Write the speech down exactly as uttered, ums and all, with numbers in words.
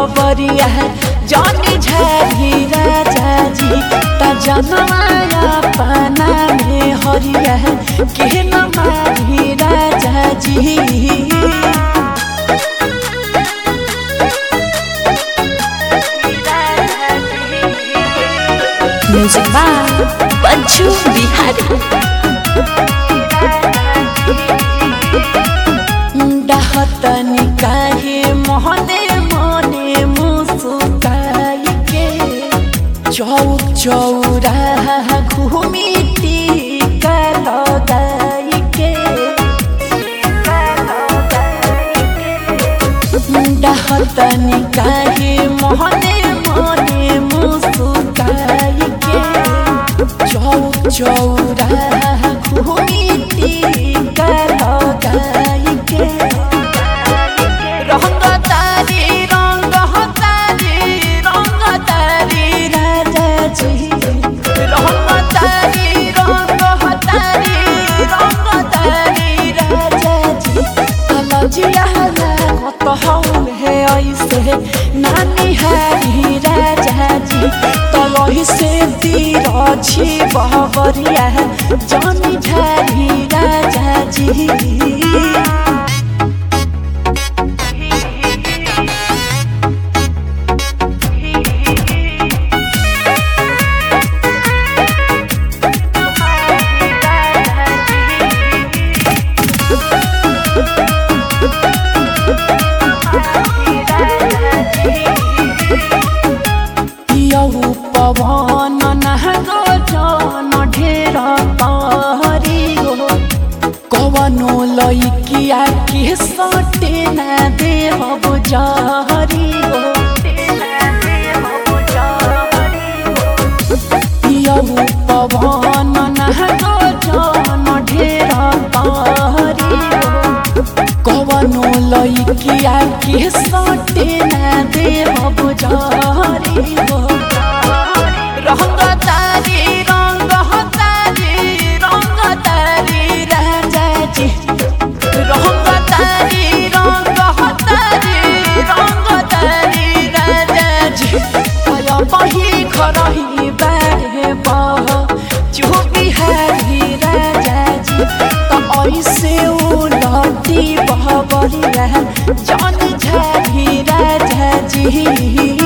बहबरिया जानी झारी राजा जी ता जनमाया पाना में हरिया के न मारी राजा जी। Music by Bachchu Bihari. डाहतनी काहे मोहने मोने मुस्काई के चौक चौरा घूमी टीका लगाई के डाहतनी काहे मोहने मोने मुस्काई के चौक चौरा घूमी टीका लगाई के रंग तारी रंग तारी रंग तारी राजा जी रंग तारी रंग तारी रंग तारी राजा जी अलजिया मत हौल है ऐसे नानी हारी राजा जी तलही से तीर छी बहबरिया जानी झारी राजा जी। पवन नहगो जन ढेर तारी गो कवनो लइकिया के सटे न देहब जहरी गो पियऊ पवन नहगो जन ढेर तारी गो कवनो लइकिया के सटे न देहब जहरी गो रंग तारी रंग तारी रंग तारी राजा जी रंग तारी रंग तारी रंग तारी राजा जी बही खरही बारे बह चुपी हारी राजा जी तो ऐसे उलटी बहबरिया जान झारी राजा जी।